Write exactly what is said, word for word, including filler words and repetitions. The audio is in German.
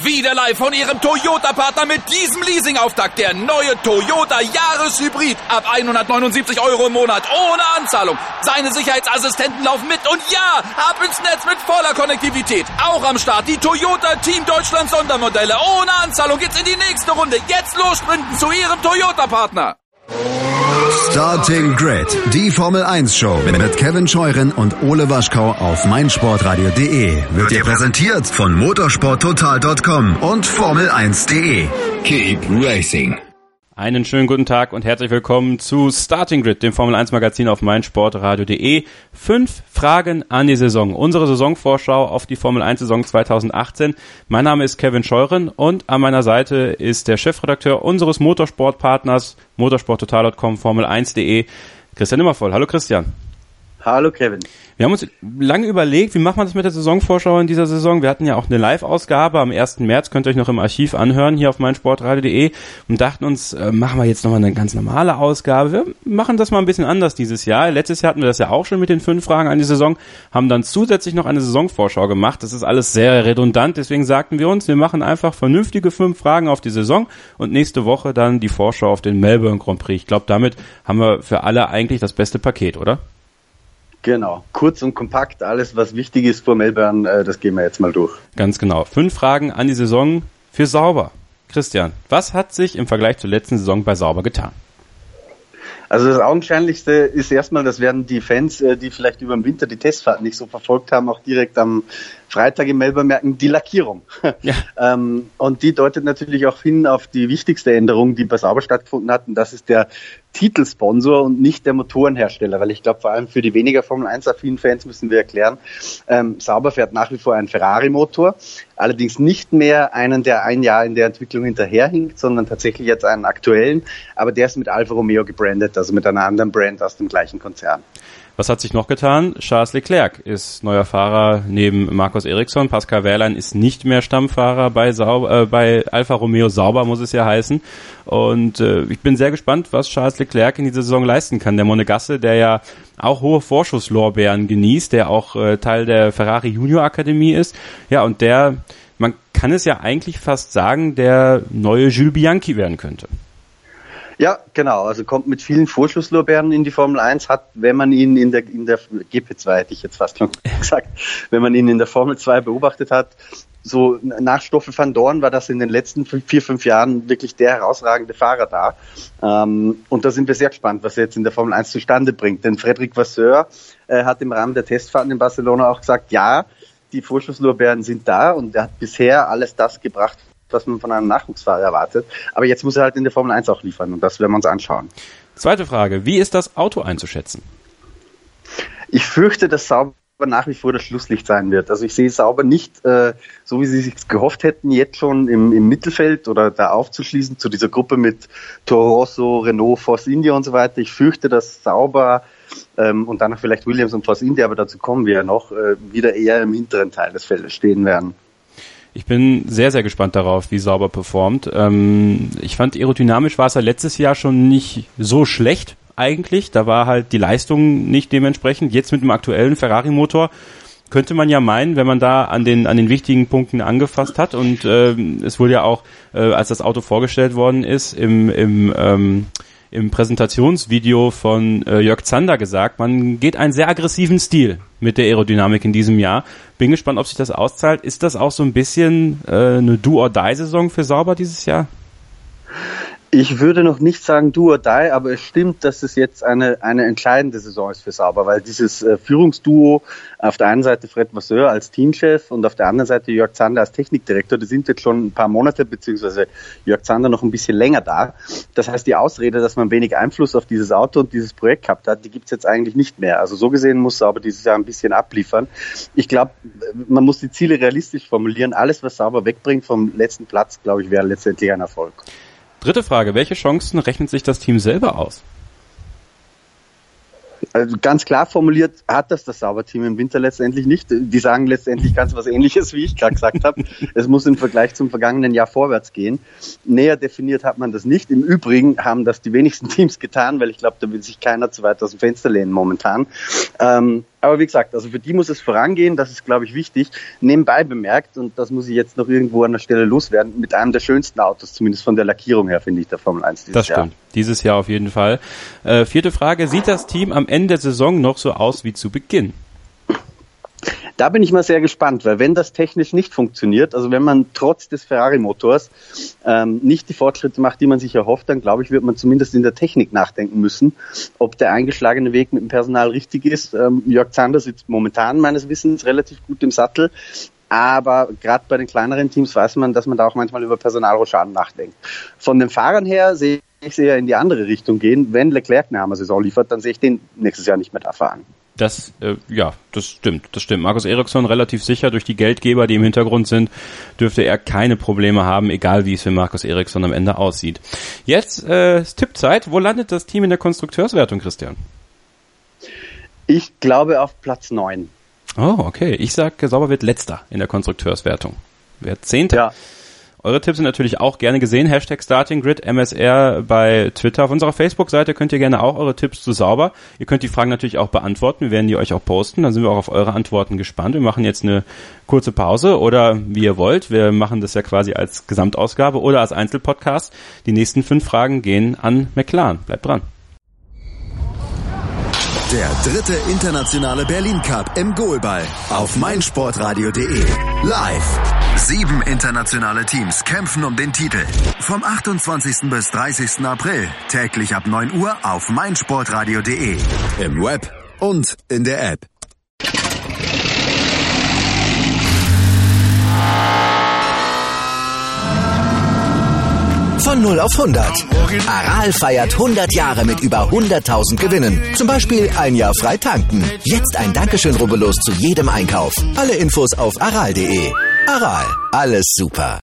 Wieder live von Ihrem Toyota-Partner mit diesem Leasing-Auftakt. Der neue Toyota Jahreshybrid. Ab hundertneunundsiebzig Euro im Monat. Ohne Anzahlung. Seine Sicherheitsassistenten laufen mit. Und ja, ab ins Netz mit voller Konnektivität. Auch am Start die Toyota Team Deutschland Sondermodelle. Ohne Anzahlung geht's in die nächste Runde. Jetzt los sprinten zu Ihrem Toyota-Partner. Starting Grid, die Formel eins Show mit Kevin Scheuren und Ole Waschkau auf meinsportradio punkt de wird dir präsentiert von motorsporttotal Punkt com und Formel eins Punkt de. Keep racing. Einen schönen guten Tag und herzlich willkommen zu Starting Grid, dem Formel eins Magazin auf meinsportradio punkt de. Fünf Fragen an die Saison. Unsere Saisonvorschau auf die Formel eins Saison zweitausendachtzehn. Mein Name ist Kevin Scheuren und an meiner Seite ist der Chefredakteur unseres Motorsportpartners motorsporttotal Punkt com, Formel eins Punkt de, Christian Immervoll. Hallo Christian. Hallo Kevin. Wir haben uns lange überlegt, wie macht man das mit der Saisonvorschau in dieser Saison. Wir hatten ja auch eine Live-Ausgabe am ersten März, könnt ihr euch noch im Archiv anhören, hier auf meinsportradio punkt de, und dachten uns, äh, machen wir jetzt nochmal eine ganz normale Ausgabe. Wir machen das mal ein bisschen anders dieses Jahr. Letztes Jahr hatten wir das ja auch schon mit den fünf Fragen an die Saison, haben dann zusätzlich noch eine Saisonvorschau gemacht. Das ist alles sehr redundant, deswegen sagten wir uns, wir machen einfach vernünftige fünf Fragen auf die Saison und nächste Woche dann die Vorschau auf den Melbourne Grand Prix. Ich glaube, damit haben wir für alle eigentlich das beste Paket, oder? Genau, kurz und kompakt, alles was wichtig ist vor Melbourne, äh, das gehen wir jetzt mal durch. Ganz genau, fünf Fragen an die Saison für Sauber. Christian, was hat sich im Vergleich zur letzten Saison bei Sauber getan? Also das Augenscheinlichste ist erstmal, das werden die Fans, die vielleicht über den Winter die Testfahrt nicht so verfolgt haben, auch direkt am Freitag im Melbourne merken, die Lackierung. Ja. ähm, und die deutet natürlich auch hin auf die wichtigste Änderung, die bei Sauber stattgefunden hat, und das ist der Titelsponsor und nicht der Motorenhersteller, weil ich glaube, vor allem für die weniger Formel eins affinen Fans müssen wir erklären, ähm, Sauber fährt nach wie vor einen Ferrari-Motor, allerdings nicht mehr einen, der ein Jahr in der Entwicklung hinterherhinkt, sondern tatsächlich jetzt einen aktuellen, aber der ist mit Alfa Romeo gebrandet, also mit einer anderen Brand aus dem gleichen Konzern. Was hat sich noch getan? Charles Leclerc ist neuer Fahrer neben Marcus Ericsson. Pascal Wehrlein ist nicht mehr Stammfahrer bei, Sauber, äh, bei Alfa Romeo Sauber, muss es ja heißen. Und äh, ich bin sehr gespannt, was Charles Leclerc in dieser Saison leisten kann. Der Monegasse, der ja auch hohe Vorschusslorbeeren genießt, der auch äh, Teil der Ferrari Junior Akademie ist. Ja, und der, man kann es ja eigentlich fast sagen, der neue Jules Bianchi werden könnte. Ja, genau, also kommt mit vielen Vorschusslorbeeren in die Formel eins, hat, wenn man ihn in der, in der G P zwei, hätte ich jetzt fast schon gesagt, wenn man ihn in der Formel zwei beobachtet hat, so nach Stoffel van Dorn war das in den letzten vier, fünf Jahren wirklich der herausragende Fahrer da. Ähm, und da sind wir sehr gespannt, was er jetzt in der Formel eins zustande bringt. Denn Frédéric Vasseur äh, hat im Rahmen der Testfahrten in Barcelona auch gesagt, ja, die Vorschusslorbeeren sind da, und er hat bisher alles das gebracht, was man von einem Nachwuchsfahrer erwartet. Aber jetzt muss er halt in der Formel eins auch liefern, und das werden wir uns anschauen. Zweite Frage, wie ist das Auto einzuschätzen? Ich fürchte, dass Sauber nach wie vor das Schlusslicht sein wird. Also ich sehe Sauber nicht, äh, so wie sie sich gehofft hätten, jetzt schon im, im Mittelfeld oder da aufzuschließen zu dieser Gruppe mit Toro Rosso, Renault, Force India und so weiter. Ich fürchte, dass Sauber ähm, und danach vielleicht Williams und Force India, aber dazu kommen wir ja noch, äh, wieder eher im hinteren Teil des Feldes stehen werden. Ich bin sehr, sehr gespannt darauf, wie Sauber performt. Ähm, ich fand, aerodynamisch war es ja letztes Jahr schon nicht so schlecht eigentlich. Da war halt die Leistung nicht dementsprechend. Jetzt mit dem aktuellen Ferrari-Motor könnte man ja meinen, wenn man da an den an den wichtigen Punkten angefasst hat. Und äh, es wurde ja auch, äh, als das Auto vorgestellt worden ist, im im ähm, im Präsentationsvideo von äh, Jörg Zander gesagt, man geht einen sehr aggressiven Stil mit der Aerodynamik in diesem Jahr. Bin gespannt, ob sich das auszahlt. Ist das auch so ein bisschen äh, eine Do-or-Die-Saison für Sauber dieses Jahr? Ich würde noch nicht sagen do or die, aber es stimmt, dass es jetzt eine eine entscheidende Saison ist für Sauber, weil dieses äh, Führungsduo, auf der einen Seite Fred Vasseur als Teamchef und auf der anderen Seite Jörg Zander als Technikdirektor, die sind jetzt schon ein paar Monate, beziehungsweise Jörg Zander noch ein bisschen länger da. Das heißt, die Ausrede, dass man wenig Einfluss auf dieses Auto und dieses Projekt gehabt hat, die gibt's jetzt eigentlich nicht mehr. Also so gesehen muss Sauber dieses Jahr ein bisschen abliefern. Ich glaube, man muss die Ziele realistisch formulieren. Alles, was Sauber wegbringt vom letzten Platz, glaube ich, wäre letztendlich ein Erfolg. Dritte Frage, welche Chancen rechnet sich das Team selber aus? Also ganz klar formuliert hat das das Sauber-Team im Winter letztendlich nicht. Die sagen letztendlich ganz was Ähnliches, wie ich gerade gesagt habe. Es muss im Vergleich zum vergangenen Jahr vorwärts gehen. Näher definiert hat man das nicht. Im Übrigen haben das die wenigsten Teams getan, weil ich glaube, da will sich keiner zu weit aus dem Fenster lehnen momentan. Ähm, Aber wie gesagt, also für die muss es vorangehen, das ist, glaube ich, wichtig. Nebenbei bemerkt, und das muss ich jetzt noch irgendwo an der Stelle loswerden, mit einem der schönsten Autos, zumindest von der Lackierung her, finde ich, der Formel eins dieses Jahr. Das stimmt, dieses Jahr auf jeden Fall. Äh, vierte Frage, sieht das Team am Ende der Saison noch so aus wie zu Beginn? Da bin ich mal sehr gespannt, weil wenn das technisch nicht funktioniert, also wenn man trotz des Ferrari-Motors ähm, nicht die Fortschritte macht, die man sich erhofft, dann glaube ich, wird man zumindest in der Technik nachdenken müssen, ob der eingeschlagene Weg mit dem Personal richtig ist. Ähm, Jörg Zander sitzt momentan meines Wissens relativ gut im Sattel, aber gerade bei den kleineren Teams weiß man, dass man da auch manchmal über Personalrochaden nachdenkt. Von den Fahrern her sehe ich sie eher in die andere Richtung gehen. Wenn Leclerc eine Hammer-Saison liefert, dann sehe ich den nächstes Jahr nicht mehr da fahren. Das, äh, ja, das stimmt, das stimmt. Markus Ericsson relativ sicher durch die Geldgeber, die im Hintergrund sind, dürfte er keine Probleme haben, egal wie es für Markus Ericsson am Ende aussieht. Jetzt äh, ist Tippzeit. Wo landet das Team in der Konstrukteurswertung, Christian? Ich glaube auf Platz neun. Oh, okay. Ich sag, Sauber wird Letzter in der Konstrukteurswertung. Wer Zehnter? Ja. Eure Tipps sind natürlich auch gerne gesehen. Hashtag StartingGrid, M S R bei Twitter. Auf unserer Facebook-Seite könnt ihr gerne auch eure Tipps zu Sauber. Ihr könnt die Fragen natürlich auch beantworten. Wir werden die euch auch posten. Dann sind wir auch auf eure Antworten gespannt. Wir machen jetzt eine kurze Pause oder wie ihr wollt. Wir machen das ja quasi als Gesamtausgabe oder als Einzelpodcast. Die nächsten fünf Fragen gehen an McLaren. Bleibt dran. Der dritte internationale Berlin Cup im Goalball auf meinsportradio punkt de. Live. Sieben internationale Teams kämpfen um den Titel. Vom achtundzwanzigsten bis dreißigsten April. Täglich ab neun Uhr auf meinsportradio punkt de. Im Web und in der App. Von null auf hundert. Aral feiert hundert Jahre mit über hunderttausend Gewinnen. Zum Beispiel ein Jahr frei tanken. Jetzt ein Dankeschön, rubbellos zu jedem Einkauf. Alle Infos auf aral punkt de. Aral, alles super.